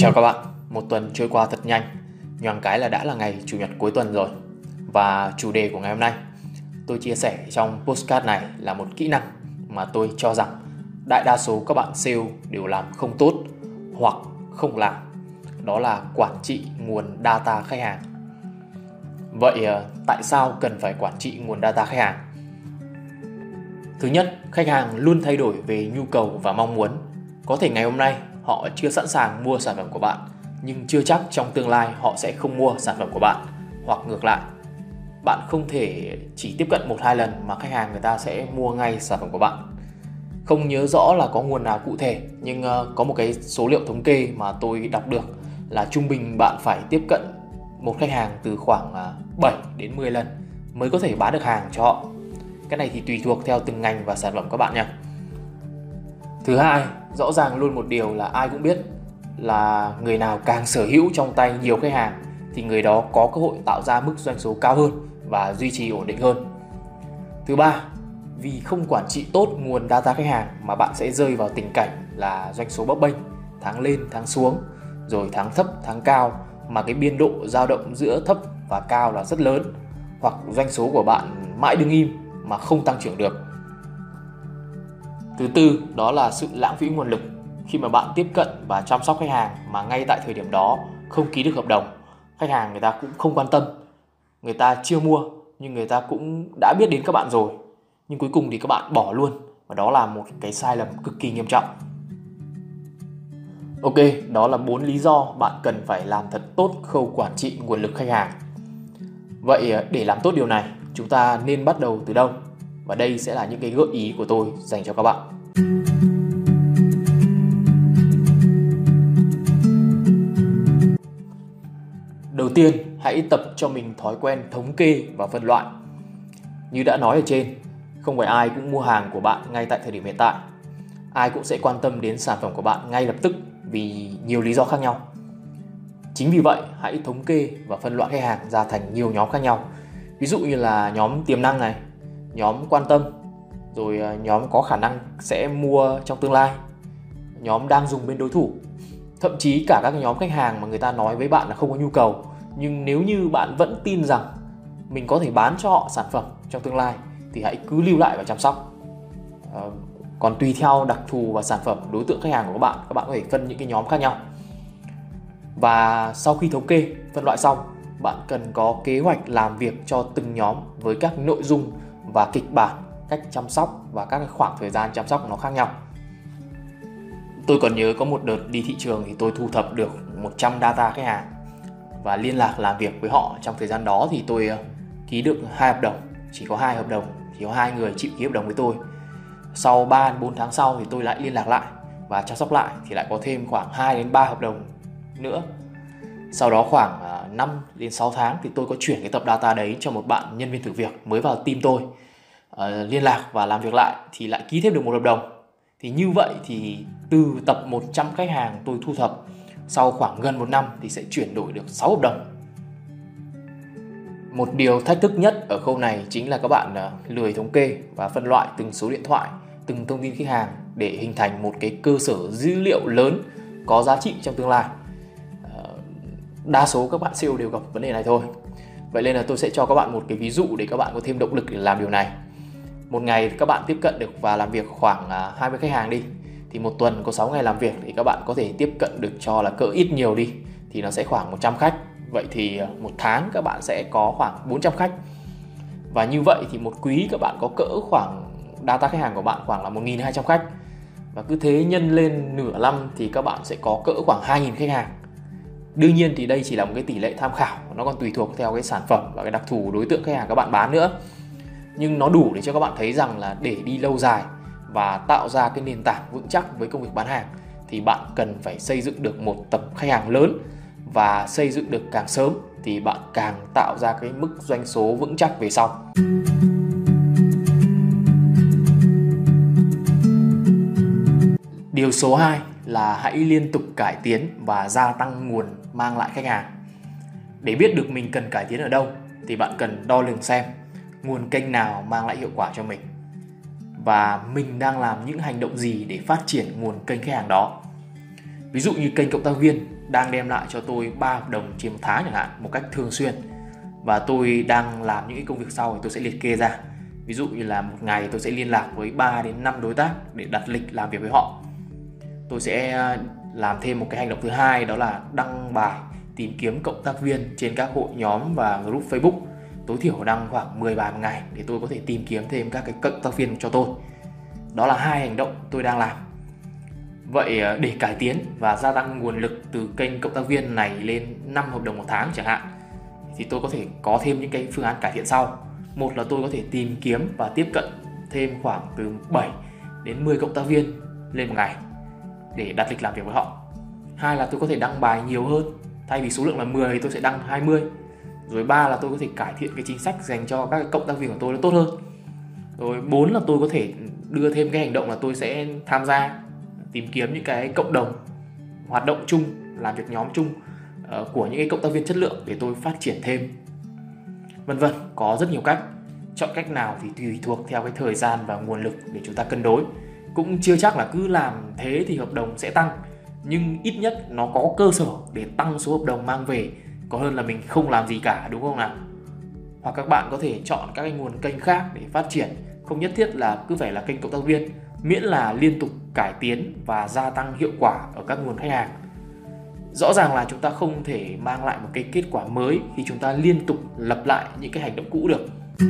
Chào các bạn, một tuần trôi qua thật nhanh, nhoáng cái là đã là ngày Chủ nhật cuối tuần rồi. Và chủ đề của ngày hôm nay tôi chia sẻ trong podcast này là một kỹ năng mà tôi cho rằng đại đa số các bạn sale đều làm không tốt hoặc không làm. Đó là quản trị nguồn data khách hàng. Vậy tại sao cần phải quản trị nguồn data khách hàng? Thứ nhất, khách hàng luôn thay đổi về nhu cầu và mong muốn. Có thể ngày hôm nay họ chưa sẵn sàng mua sản phẩm của bạn, nhưng chưa chắc trong tương lai họ sẽ không mua sản phẩm của bạn. Hoặc ngược lại, bạn không thể chỉ tiếp cận 1-2 lần mà khách hàng người ta sẽ mua ngay sản phẩm của bạn. Không nhớ rõ là có nguồn nào cụ thể, nhưng có một cái số liệu thống kê mà tôi đọc được là trung bình bạn phải tiếp cận một khách hàng từ khoảng 7 đến 10 lần mới có thể bán được hàng cho họ. Cái này thì tùy thuộc theo từng ngành và sản phẩm các bạn nha. Thứ hai, rõ ràng luôn một điều là ai cũng biết là người nào càng sở hữu trong tay nhiều khách hàng thì người đó có cơ hội tạo ra mức doanh số cao hơn và duy trì ổn định hơn. Thứ ba, vì không quản trị tốt nguồn data khách hàng mà bạn sẽ rơi vào tình cảnh là doanh số bấp bênh, tháng lên tháng xuống, rồi tháng thấp tháng cao mà cái biên độ dao động giữa thấp và cao là rất lớn, hoặc doanh số của bạn mãi đứng im mà không tăng trưởng được. Thứ tư, đó là sự lãng phí nguồn lực. Khi mà bạn tiếp cận và chăm sóc khách hàng mà ngay tại thời điểm đó không ký được hợp đồng, khách hàng người ta cũng không quan tâm, người ta chưa mua nhưng người ta cũng đã biết đến các bạn rồi, nhưng cuối cùng thì các bạn bỏ luôn, và đó là một cái sai lầm cực kỳ nghiêm trọng. Ok, đó là 4 lý do bạn cần phải làm thật tốt khâu quản trị nguồn lực khách hàng. Vậy để làm tốt điều này, chúng ta nên bắt đầu từ đâu? Và đây sẽ là những cái gợi ý của tôi dành cho các bạn. Đầu tiên, hãy tập cho mình thói quen thống kê và phân loại. Như đã nói ở trên, không phải ai cũng mua hàng của bạn ngay tại thời điểm hiện tại. Ai cũng sẽ quan tâm đến sản phẩm của bạn ngay lập tức vì nhiều lý do khác nhau. Chính vì vậy, hãy thống kê và phân loại khách hàng ra thành nhiều nhóm khác nhau. Ví dụ như là nhóm tiềm năng này, nhóm quan tâm, rồi nhóm có khả năng sẽ mua trong tương lai, nhóm đang dùng bên đối thủ. Thậm chí cả các nhóm khách hàng mà người ta nói với bạn là không có nhu cầu, nhưng nếu như bạn vẫn tin rằng mình có thể bán cho họ sản phẩm trong tương lai thì hãy cứ lưu lại và chăm sóc. Còn tùy theo đặc thù và sản phẩm, đối tượng khách hàng của các bạn có thể phân những cái nhóm khác nhau. Và sau khi thống kê, phân loại xong, bạn cần có kế hoạch làm việc cho từng nhóm với các nội dung và kịch bản, cách chăm sóc và các khoảng thời gian chăm sóc nó khác nhau. Tôi còn nhớ có một đợt đi thị trường thì tôi thu thập được 100 data khách hàng và liên lạc làm việc với họ. Trong thời gian đó thì tôi ký được 2 hợp đồng, chỉ có 2 hợp đồng, chỉ có 2 người chịu ký hợp đồng với tôi. Sau 3-4 tháng sau thì tôi lại liên lạc lại và chăm sóc lại thì lại có thêm khoảng 2-3 hợp đồng nữa. Sau đó khoảng 5-6 tháng thì tôi có chuyển cái tập data đấy cho một bạn nhân viên thử việc mới vào team tôi. Liên lạc và làm việc lại thì lại ký thêm được một hợp đồng. Thì như vậy thì từ tập 100 khách hàng tôi thu thập, sau khoảng gần 1 năm thì sẽ chuyển đổi được 6 hợp đồng. Một điều thách thức nhất ở khâu này chính là các bạn lười thống kê và phân loại từng số điện thoại, từng thông tin khách hàng để hình thành một cái cơ sở dữ liệu lớn có giá trị trong tương lai. Đa số các bạn sale đều gặp vấn đề này thôi. Vậy nên là tôi sẽ cho các bạn một cái ví dụ để các bạn có thêm động lực để làm điều này. Một ngày các bạn tiếp cận được và làm việc khoảng 20 khách hàng đi, thì một tuần có 6 ngày làm việc thì các bạn có thể tiếp cận được cho là cỡ ít nhiều đi thì nó sẽ khoảng 100 khách. Vậy thì một tháng các bạn sẽ có khoảng 400 khách. Và như vậy thì một quý các bạn có cỡ khoảng data khách hàng của bạn khoảng là 1.200 khách. Và cứ thế nhân lên nửa năm thì các bạn sẽ có cỡ khoảng 2.000 khách hàng. Đương nhiên thì đây chỉ là một cái tỷ lệ tham khảo, nó còn tùy thuộc theo cái sản phẩm và cái đặc thù đối tượng khách hàng các bạn bán nữa. Nhưng nó đủ để cho các bạn thấy rằng là để đi lâu dài và tạo ra cái nền tảng vững chắc với công việc bán hàng thì bạn cần phải xây dựng được một tập khách hàng lớn, và xây dựng được càng sớm thì bạn càng tạo ra cái mức doanh số vững chắc về sau. Điều số 2 là hãy liên tục cải tiến và gia tăng nguồn mang lại khách hàng. Để biết được mình cần cải tiến ở đâu thì bạn cần đo lường xem nguồn kênh nào mang lại hiệu quả cho mình và mình đang làm những hành động gì để phát triển nguồn kênh khách hàng đó. Ví dụ như kênh cộng tác viên đang đem lại cho tôi 3 hợp đồng trên một tháng chẳng hạn, một cách thường xuyên. Và tôi đang làm những cái công việc sau thì tôi sẽ liệt kê ra. Ví dụ như là một ngày tôi sẽ liên lạc với 3 đến 5 đối tác để đặt lịch làm việc với họ. Tôi sẽ làm thêm một cái hành động thứ hai, đó là đăng bài tìm kiếm cộng tác viên trên các hội nhóm và group Facebook. Tối thiểu đăng khoảng 10 bài một ngày để tôi có thể tìm kiếm thêm các cái cộng tác viên cho tôi. Đó là 2 hành động tôi đang làm. Vậy để cải tiến và gia tăng nguồn lực từ kênh cộng tác viên này lên 5 hợp đồng một tháng chẳng hạn, thì tôi có thể có thêm những cái phương án cải thiện sau. Một là tôi có thể tìm kiếm và tiếp cận thêm khoảng từ 7 đến 10 cộng tác viên lên một ngày để đặt lịch làm việc với họ. Hai là tôi có thể đăng bài nhiều hơn, thay vì số lượng là 10 thì tôi sẽ đăng 20. Rồi 3 là tôi có thể cải thiện cái chính sách dành cho các cộng tác viên của tôi nó tốt hơn. Rồi 4 là tôi có thể đưa thêm cái hành động là tôi sẽ tham gia tìm kiếm những cái cộng đồng hoạt động chung, làm việc nhóm chung của những cái cộng tác viên chất lượng để tôi phát triển thêm, vân vân. Có rất nhiều cách, chọn cách nào thì tùy thuộc theo cái thời gian và nguồn lực để chúng ta cân đối. Cũng chưa chắc là cứ làm thế thì hợp đồng sẽ tăng, nhưng ít nhất nó có cơ sở để tăng số hợp đồng mang về, có hơn là mình không làm gì cả, đúng không nào? Hoặc các bạn có thể chọn các cái nguồn kênh khác để phát triển, không nhất thiết là cứ phải là kênh cộng tác viên, miễn là liên tục cải tiến và gia tăng hiệu quả ở các nguồn khách hàng. Rõ ràng là chúng ta không thể mang lại một cái kết quả mới khi chúng ta liên tục lặp lại những cái hành động cũ được.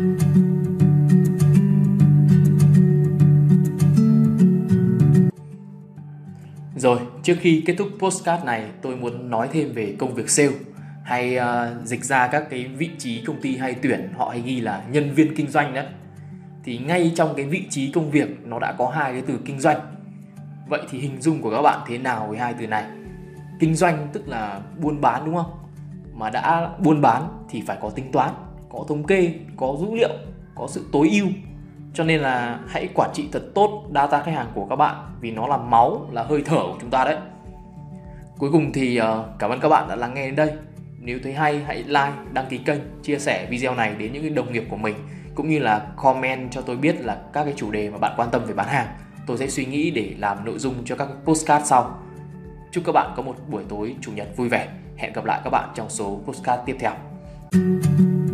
Rồi, trước khi kết thúc podcast này, tôi muốn nói thêm về công việc sale, hay dịch ra các cái vị trí công ty hay tuyển, họ hay ghi là nhân viên kinh doanh đấy. Thì ngay trong cái vị trí công việc nó đã có 2 cái từ kinh doanh. Vậy thì hình dung của các bạn thế nào với 2 từ này? Kinh doanh tức là buôn bán, đúng không? Mà đã buôn bán thì phải có tính toán, có thống kê, có dữ liệu, có sự tối ưu. Cho nên là hãy quản trị thật tốt data khách hàng của các bạn, vì nó là máu, là hơi thở của chúng ta đấy. Cuối cùng thì cảm ơn các bạn đã lắng nghe đến đây. Nếu thấy hay, hãy like, đăng ký kênh, chia sẻ video này đến những đồng nghiệp của mình, cũng như là comment cho tôi biết là các cái chủ đề mà bạn quan tâm về bán hàng. Tôi sẽ suy nghĩ để làm nội dung cho các podcast sau. Chúc các bạn có một buổi tối chủ nhật vui vẻ. Hẹn gặp lại các bạn trong số podcast tiếp theo.